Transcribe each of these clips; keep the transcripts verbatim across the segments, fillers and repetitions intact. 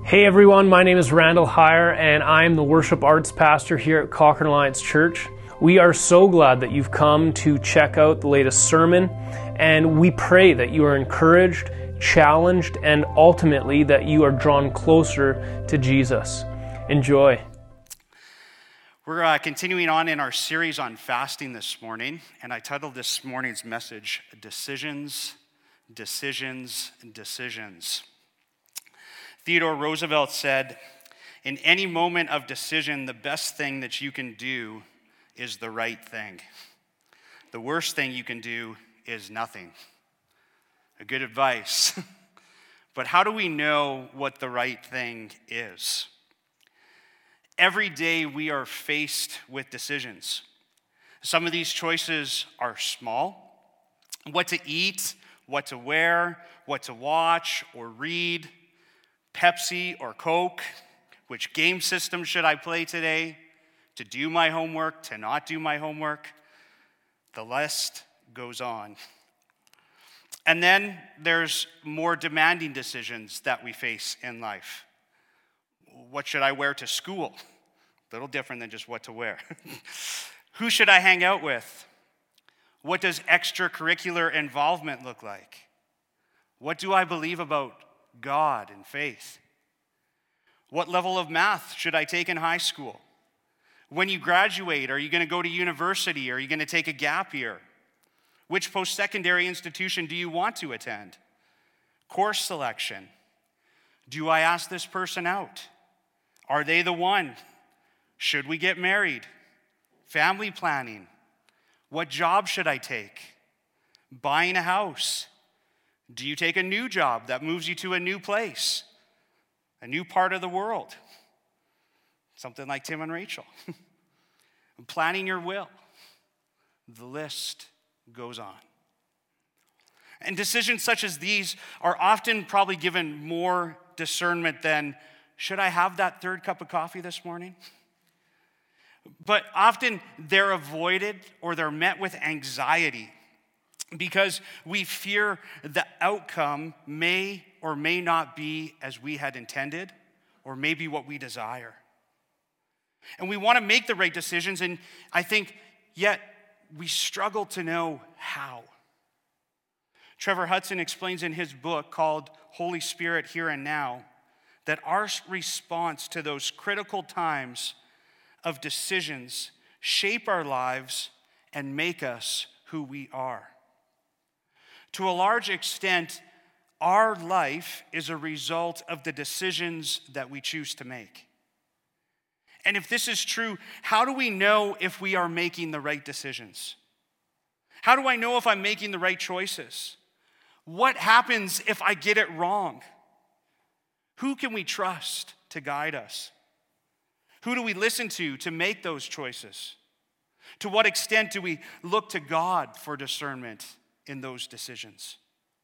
Hey everyone, my name is Randall Heyer and I'm the worship arts pastor here at Cochrane Alliance Church. We are so glad that you've come to check out the latest sermon, and we pray that you are encouraged, challenged, and ultimately that you are drawn closer to Jesus. Enjoy. We're uh, continuing on in our series on fasting this morning, and I titled this morning's message, Decisions, Decisions, Decisions. Theodore Roosevelt said, "In any moment of decision, the best thing that you can do is the right thing. The worst thing you can do is nothing." A good advice. But how do we know what the right thing is? Every day we are faced with decisions. Some of these choices are small. What to eat, what to wear, what to watch or read, Pepsi or Coke, which game system should I play today, to do my homework, to not do my homework. The list goes on. And then there's more demanding decisions that we face in life. What should I wear to school? A little different than just what to wear. Who should I hang out with? What does extracurricular involvement look like? What do I believe about God and faith? What level of math should I take in high school? When you graduate, are you going to go to university? Are you going to take a gap year? Which post-secondary institution do you want to attend? Course selection. Do I ask this person out? Are they the one? Should we get married? Family planning. What job should I take? Buying a house. Do you take a new job that moves you to a new place, a new part of the world? Something like Tim and Rachel. Planning your will. The list goes on. And decisions such as these are often probably given more discernment than, should I have that third cup of coffee this morning? But often they're avoided or they're met with anxiety, because we fear the outcome may or may not be as we had intended, or maybe what we desire. And we want to make the right decisions, and I think yet we struggle to know how. Trevor Hudson explains in his book called Holy Spirit Here and Now that our response to those critical times of decisions shape our lives and make us who we are. To a large extent, our life is a result of the decisions that we choose to make. And if this is true, how do we know if we are making the right decisions? How do I know if I'm making the right choices? What happens if I get it wrong? Who can we trust to guide us? Who do we listen to to make those choices? To what extent do we look to God for discernment in those decisions?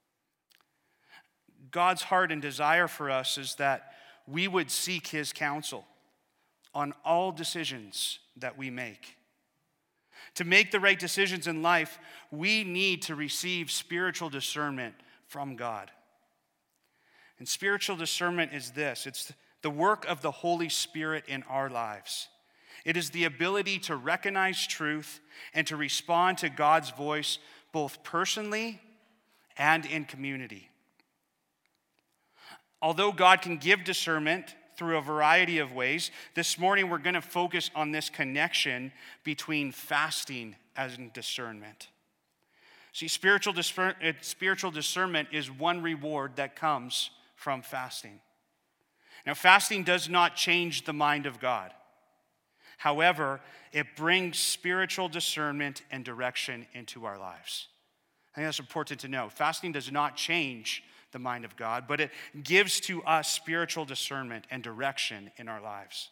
God's heart and desire for us is that we would seek His counsel on all decisions that we make. To make the right decisions in life, we need to receive spiritual discernment from God. And spiritual discernment is this: it's the work of the Holy Spirit in our lives. It is the ability to recognize truth and to respond to God's voice both personally and in community. Although God can give discernment through a variety of ways, this morning we're going to focus on this connection between fasting and discernment. See, spiritual, discern- spiritual discernment is one reward that comes from fasting. Now, fasting does not change the mind of God. However, it brings spiritual discernment and direction into our lives. I think that's important to know. Fasting does not change the mind of God, but it gives to us spiritual discernment and direction in our lives.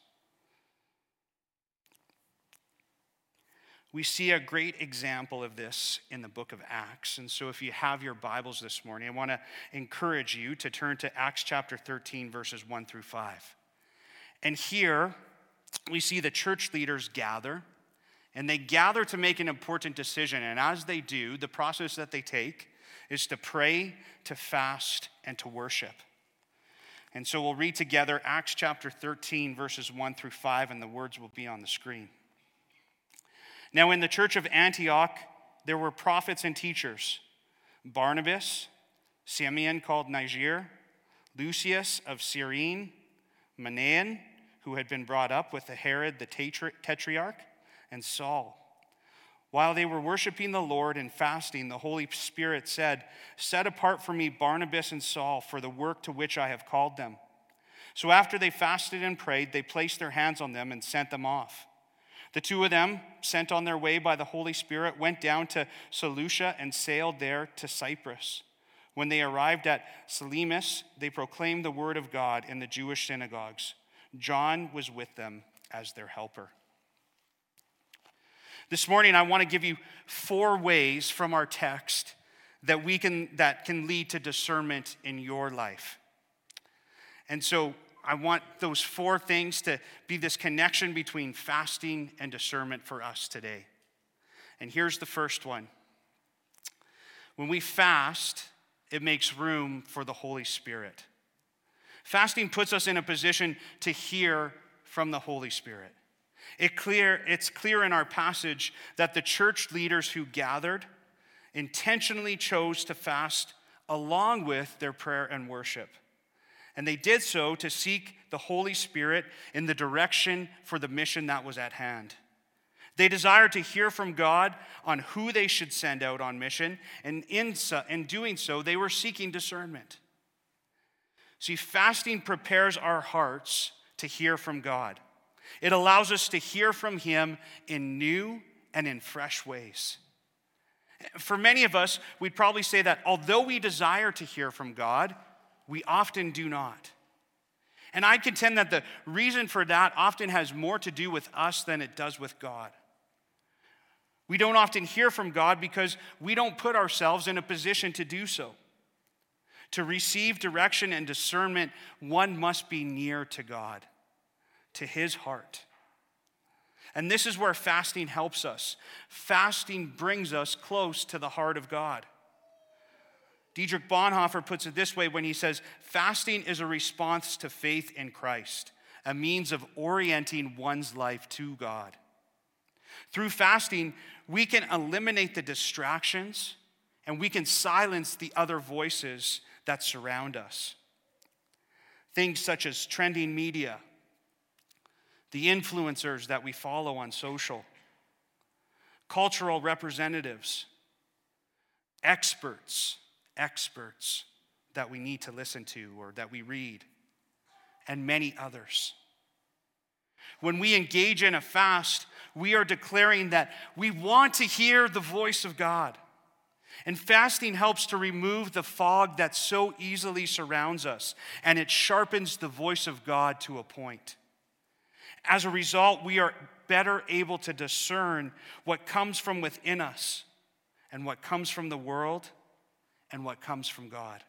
We see a great example of this in the book of Acts. And so if you have your Bibles this morning, I want to encourage you to turn to Acts chapter thirteen, verses one through five. And here we see the church leaders gather, and they gather to make an important decision. And as they do, the process that they take is to pray, to fast, and to worship. And so we'll read together Acts chapter thirteen, verses one through five, and the words will be on the screen. Now in the church of Antioch, there were prophets and teachers: Barnabas, Simeon called Niger, Lucius of Cyrene, Manaen, who had been brought up with Herod the tetrarch, and Saul. While they were worshiping the Lord and fasting, the Holy Spirit said, "Set apart for me Barnabas and Saul for the work to which I have called them." So after they fasted and prayed, they placed their hands on them and sent them off. The two of them, sent on their way by the Holy Spirit, went down to Seleucia and sailed there to Cyprus. When they arrived at Salamis, they proclaimed the word of God in the Jewish synagogues. John was with them as their helper. This morning, I want to give you four ways from our text that we can that can lead to discernment in your life. And so I want those four things to be this connection between fasting and discernment for us today. And here's the first one. When we fast, it makes room for the Holy Spirit. Fasting puts us in a position to hear from the Holy Spirit. It clear, it's clear in our passage that the church leaders who gathered intentionally chose to fast along with their prayer and worship. And they did so to seek the Holy Spirit in the direction for the mission that was at hand. They desired to hear from God on who they should send out on mission, and in, so, in doing so, they were seeking discernment. See, fasting prepares our hearts to hear from God. It allows us to hear from Him in new and in fresh ways. For many of us, we'd probably say that although we desire to hear from God, we often do not. And I contend that the reason for that often has more to do with us than it does with God. We don't often hear from God because we don't put ourselves in a position to do so. To receive direction and discernment, one must be near to God, to His heart. And this is where fasting helps us. Fasting brings us close to the heart of God. Dietrich Bonhoeffer puts it this way when he says, fasting is a response to faith in Christ, a means of orienting one's life to God. Through fasting, we can eliminate the distractions and we can silence the other voices that surround us. Things such as trending media, the influencers that we follow on social, cultural representatives, experts, experts that we need to listen to or that we read, and many others. When we engage in a fast, we are declaring that we want to hear the voice of God. And fasting helps to remove the fog that so easily surrounds us, and it sharpens the voice of God to a point. As a result, we are better able to discern what comes from within us and what comes from the world and what comes from God.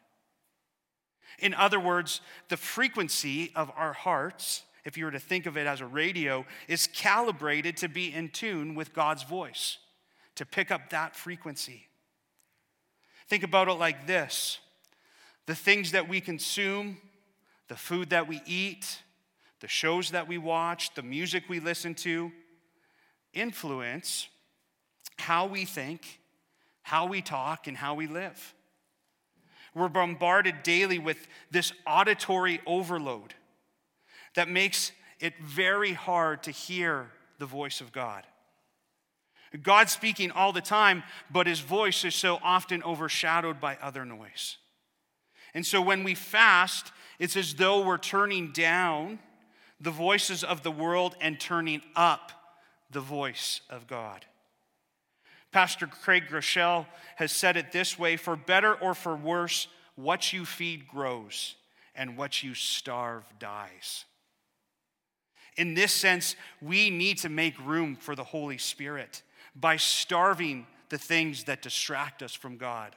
In other words, the frequency of our hearts, if you were to think of it as a radio, is calibrated to be in tune with God's voice, to pick up that frequency. Think about it like this. The things that we consume, the food that we eat, the shows that we watch, the music we listen to, influence how we think, how we talk, and how we live. We're bombarded daily with this auditory overload that makes it very hard to hear the voice of God. God's speaking all the time, but His voice is so often overshadowed by other noise. And so when we fast, it's as though we're turning down the voices of the world and turning up the voice of God. Pastor Craig Groeschel has said it this way: for better or for worse, what you feed grows, and what you starve dies. In this sense, we need to make room for the Holy Spirit by starving the things that distract us from God.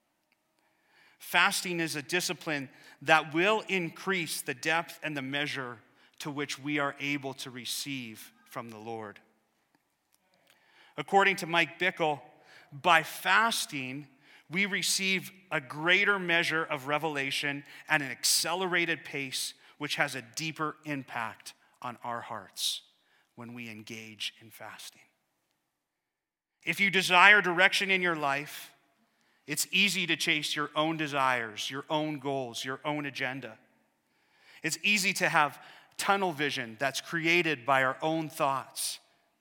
Fasting is a discipline that will increase the depth and the measure to which we are able to receive from the Lord. According to Mike Bickle, by fasting, we receive a greater measure of revelation at an accelerated pace, which has a deeper impact on our hearts when we engage in fasting. If you desire direction in your life, it's easy to chase your own desires, your own goals, your own agenda. It's easy to have tunnel vision that's created by our own thoughts.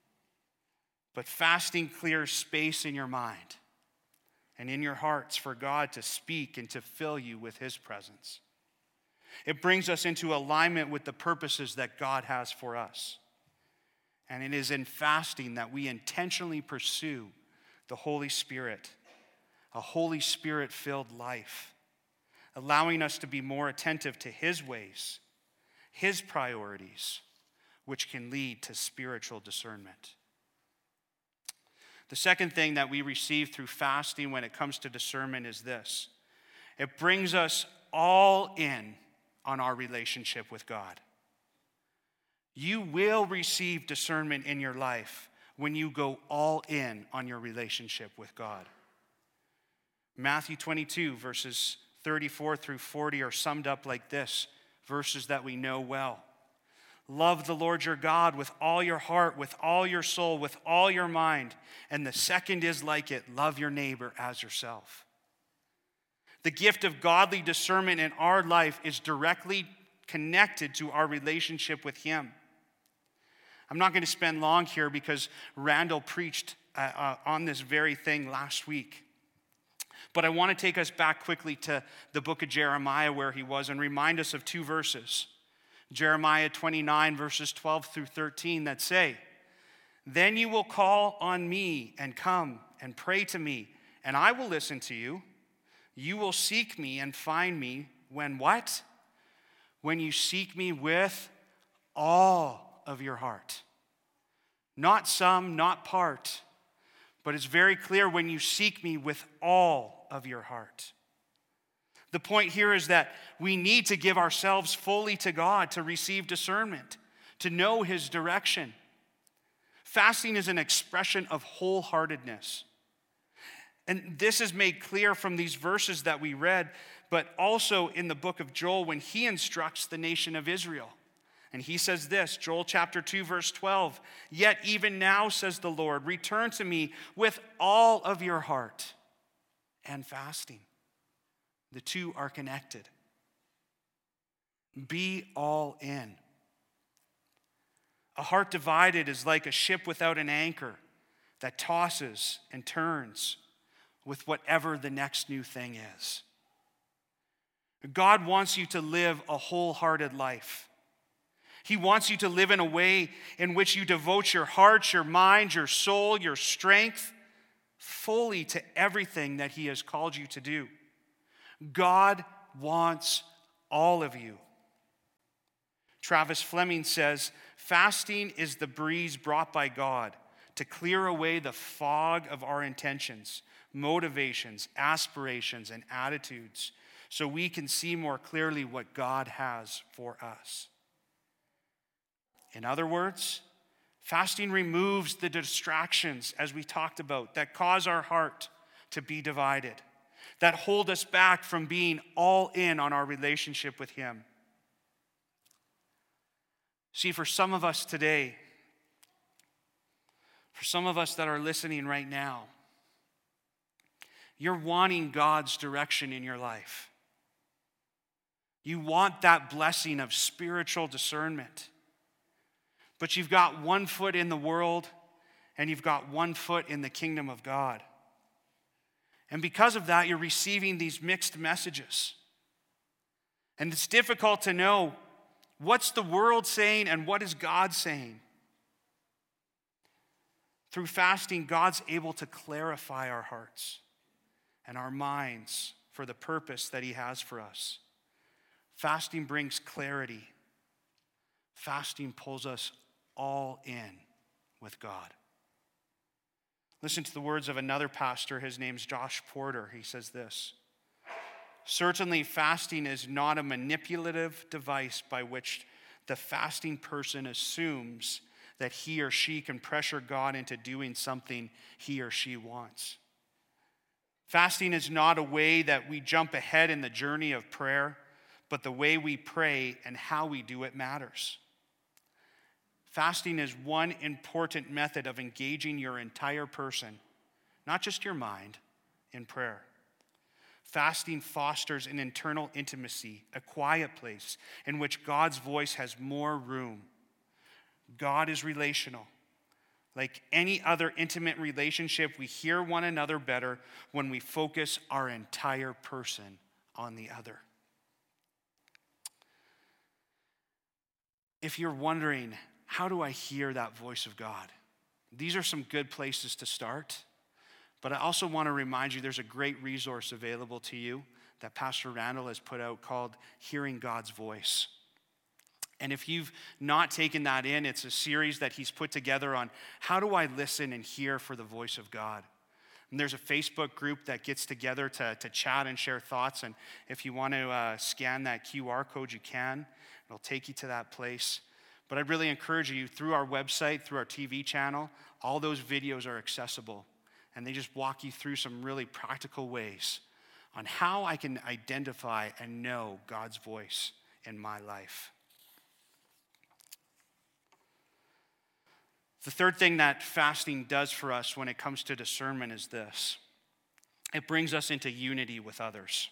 But fasting clears space in your mind and in your hearts for God to speak and to fill you with his presence. It brings us into alignment with the purposes that God has for us. And it is in fasting that we intentionally pursue the Holy Spirit, a Holy Spirit-filled life, allowing us to be more attentive to his ways, his priorities, which can lead to spiritual discernment. The second thing that we receive through fasting when it comes to discernment is this. It brings us all in on our relationship with God. You will receive discernment in your life when you go all in on your relationship with God. Matthew twenty-two, verses thirty-four through forty are summed up like this, verses that we know well. Love the Lord your God with all your heart, with all your soul, with all your mind. And the second is like it, love your neighbor as yourself. The gift of godly discernment in our life is directly connected to our relationship with him. I'm not going to spend long here because Randall preached uh, uh, on this very thing last week. But I want to take us back quickly to the book of Jeremiah where he was and remind us of two verses. Jeremiah twenty-nine, verses twelve through thirteen that say, "Then you will call on me and come and pray to me, and I will listen to you. You will seek me and find me when what? When you seek me with all of your heart." Not some, not part, but it's very clear when you seek me with all of your heart. The point here is that we need to give ourselves fully to God to receive discernment, to know his direction. Fasting is an expression of wholeheartedness. And this is made clear from these verses that we read, but also in the book of Joel when he instructs the nation of Israel. And he says this, Joel chapter two, verse twelve, "Yet even now, says the Lord, return to me with all of your heart," and fasting. The two are connected. Be all in. A heart divided is like a ship without an anchor that tosses and turns with whatever the next new thing is. God wants you to live a wholehearted life. He wants you to live in a way in which you devote your heart, your mind, your soul, your strength fully to everything that he has called you to do. God wants all of you. Travis Fleming says, "Fasting is the breeze brought by God to clear away the fog of our intentions, motivations, aspirations, and attitudes so we can see more clearly what God has for us." In other words, fasting removes the distractions, as we talked about, that cause our heart to be divided, that hold us back from being all in on our relationship with him. See, for some of us today, for some of us that are listening right now, you're wanting God's direction in your life. You want that blessing of spiritual discernment. But you've got one foot in the world and you've got one foot in the kingdom of God. And because of that, you're receiving these mixed messages. And it's difficult to know what's the world saying and what is God saying. Through fasting, God's able to clarify our hearts and our minds for the purpose that he has for us. Fasting brings clarity. Fasting pulls us all in with God. Listen to the words of another pastor. His name's Josh Porter. He says this, "Certainly fasting is not a manipulative device by which the fasting person assumes that he or she can pressure God into doing something he or she wants. Fasting is not a way that we jump ahead in the journey of prayer, but the way we pray and how we do it matters. Fasting is one important method of engaging your entire person, not just your mind, in prayer. Fasting fosters an internal intimacy, a quiet place in which God's voice has more room. God is relational. Like any other intimate relationship, we hear one another better when we focus our entire person on the other. If you're wondering, how do I hear that voice of God? These are some good places to start. But I also want to remind you there's a great resource available to you that Pastor Randall has put out called Hearing God's Voice. And if you've not taken that in, it's a series that he's put together on how do I listen and hear for the voice of God. And there's a Facebook group that gets together to, to chat and share thoughts. And if you want to uh, scan that Q R code, you can. It'll take you to that place. But I'd really encourage you, through our website, through our T V channel, all those videos are accessible. And they just walk you through some really practical ways on how I can identify and know God's voice in my life. The third thing that fasting does for us when it comes to discernment is this. It brings us into unity with others.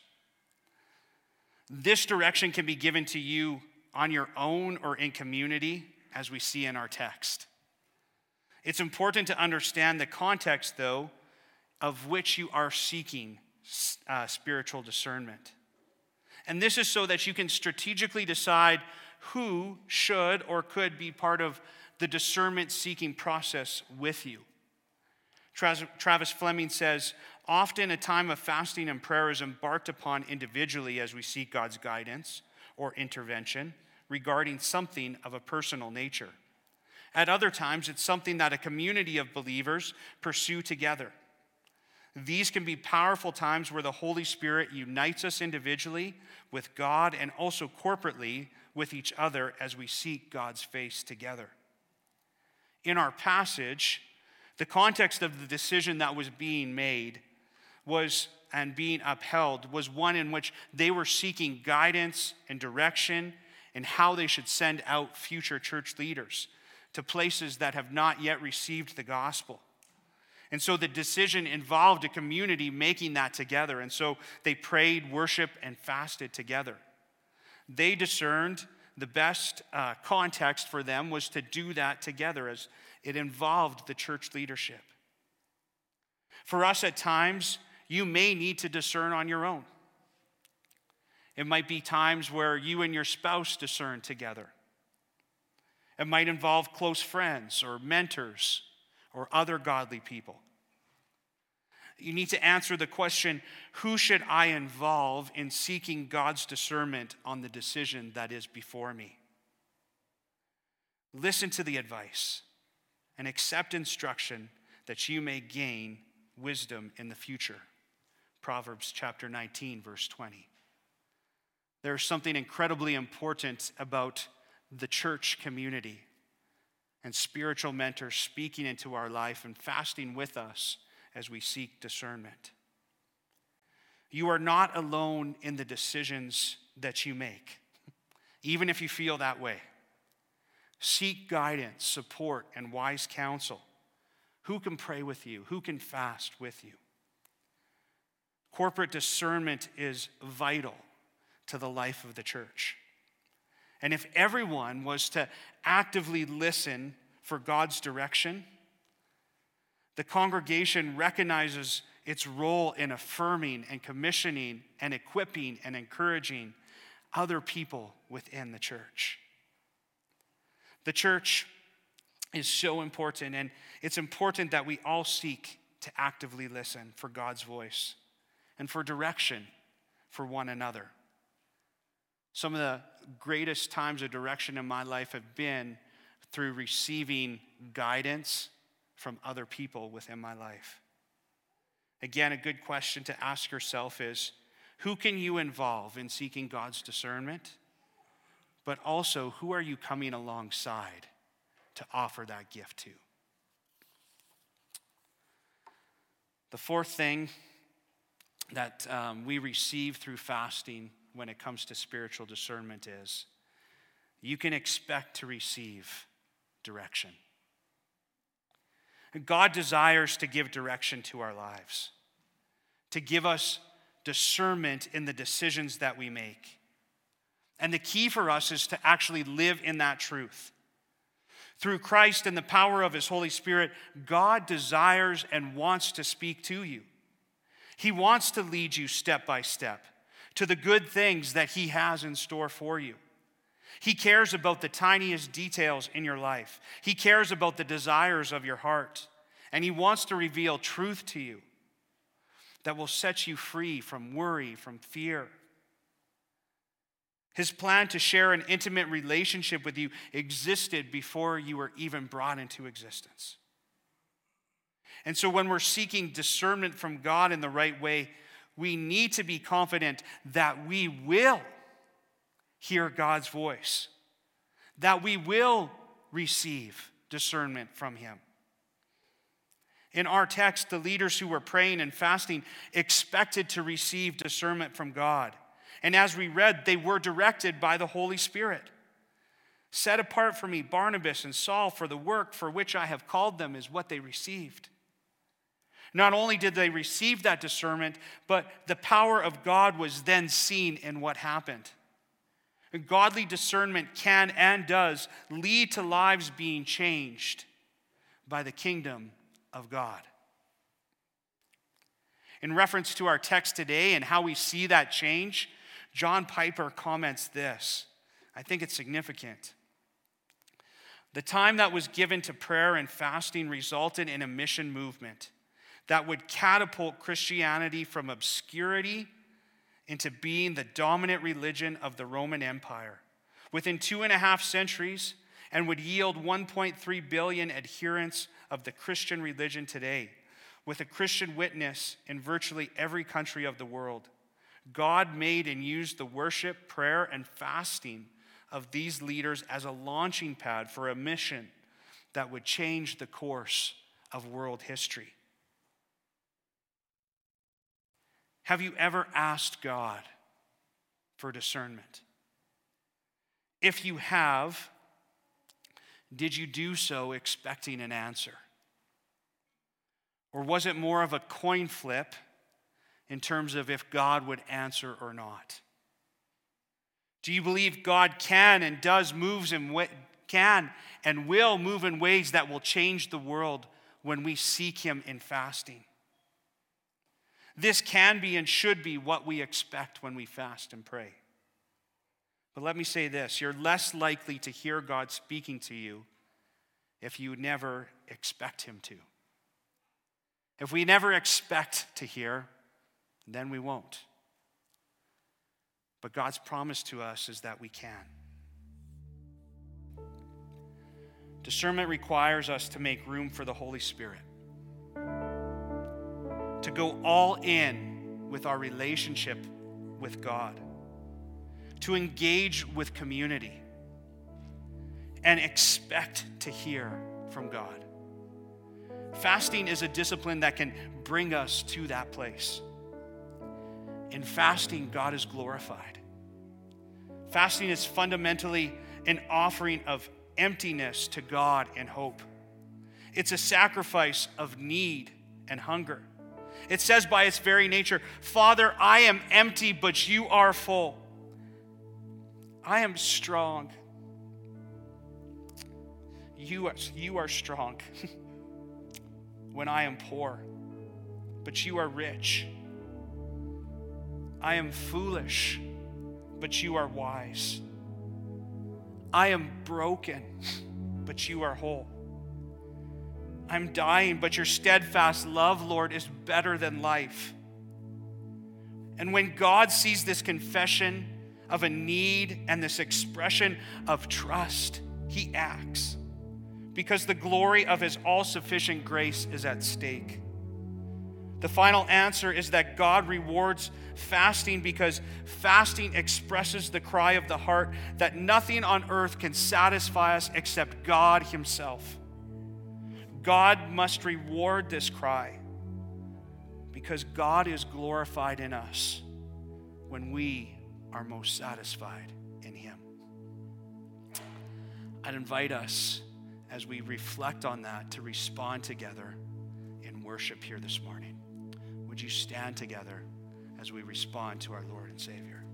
This direction can be given to you on your own or in community, as we see in our text. It's important to understand the context, though, of which you are seeking uh, spiritual discernment. And this is so that you can strategically decide who should or could be part of the discernment-seeking process with you. Travis Fleming says, often a time of fasting and prayer is embarked upon individually as we seek God's guidance or intervention regarding something of a personal nature. At other times, it's something that a community of believers pursue together. These can be powerful times where the Holy Spirit unites us individually with God and also corporately with each other as we seek God's face together. In our passage, the context of the decision that was being made was and being upheld was one in which they were seeking guidance and direction in how they should send out future church leaders to places that have not yet received the gospel. And so the decision involved a community making that together. And so they prayed, worshiped, and fasted together. They discerned the best uh, context for them was to do that together as it involved the church leadership. For us at times, you may need to discern on your own. It might be times where you and your spouse discern together. It might involve close friends or mentors or other godly people. You need to answer the question, who should I involve in seeking God's discernment on the decision that is before me? Listen to the advice and accept instruction that you may gain wisdom in the future. Proverbs chapter nineteen, verse twenty. There's something incredibly important about the church community and spiritual mentors speaking into our life and fasting with us as we seek discernment. You are not alone in the decisions that you make, even if you feel that way. Seek guidance, support, and wise counsel. Who can pray with you? Who can fast with you? Corporate discernment is vital to the life of the church. And if everyone was to actively listen for God's direction, the congregation recognizes its role in affirming and commissioning and equipping and encouraging other people within the church. The church is so important, and it's important that we all seek to actively listen for God's voice and for direction for one another. Some of the greatest times of direction in my life have been through receiving guidance from other people within my life. Again, a good question to ask yourself is, who can you involve in seeking God's discernment? But also, who are you coming alongside to offer that gift to? The fourth thing that um, we receive through fasting when it comes to spiritual discernment is you can expect to receive direction. God desires to give direction to our lives, to give us discernment in the decisions that we make. And the key for us is to actually live in that truth. Through Christ and the power of his Holy Spirit, God desires and wants to speak to you. He wants to lead you step by step to the good things that he has in store for you. He cares about the tiniest details in your life. He cares about the desires of your heart. And he wants to reveal truth to you that will set you free from worry, from fear. His plan to share an intimate relationship with you existed before you were even brought into existence. And so when we're seeking discernment from God in the right way, we need to be confident that we will hear God's voice, that we will receive discernment from him. In our text, the leaders who were praying and fasting expected to receive discernment from God. And as we read, they were directed by the Holy Spirit. Set apart for me Barnabas and Saul for the work for which I have called them is what they received. Not only did they receive that discernment, but the power of God was then seen in what happened. Godly discernment can and does lead to lives being changed by the kingdom of God. In reference to our text today and how we see that change, John Piper comments this. I think it's significant. The time that was given to prayer and fasting resulted in a mission movement that would catapult Christianity from obscurity into being the dominant religion of the Roman Empire within two and a half centuries, and would yield one point three billion adherents of the Christian religion today, with a Christian witness in virtually every country of the world. God made and used the worship, prayer, and fasting of these leaders as a launching pad for a mission that would change the course of world history. Have you ever asked God for discernment? If you have, did you do so expecting an answer? Or was it more of a coin flip in terms of if God would answer or not? Do you believe God can and does moves in wa- can and will move in ways that will change the world when we seek him in fasting? This can be and should be what we expect when we fast and pray. But let me say this, you're less likely to hear God speaking to you if you never expect him to. If we never expect to hear, then we won't. But God's promise to us is that we can. Discernment requires us to make room for the Holy Spirit, to go all in with our relationship with God, to engage with community, and expect to hear from God. Fasting is a discipline that can bring us to that place. In fasting, God is glorified. Fasting is fundamentally an offering of emptiness to God and hope. It's a sacrifice of need and hunger. It says by its very nature, Father, I am empty, but you are full. I am strong. You are, you are strong when I am poor, but you are rich. I am foolish, but you are wise. I am broken, but you are whole. I'm dying, but your steadfast love, Lord, is better than life. And when God sees this confession of a need and this expression of trust, he acts because the glory of his all-sufficient grace is at stake. The final answer is that God rewards fasting because fasting expresses the cry of the heart that nothing on earth can satisfy us except God himself. God must reward this cry because God is glorified in us when we are most satisfied in him. I'd invite us, as we reflect on that, to respond together in worship here this morning. Would you stand together as we respond to our Lord and Savior?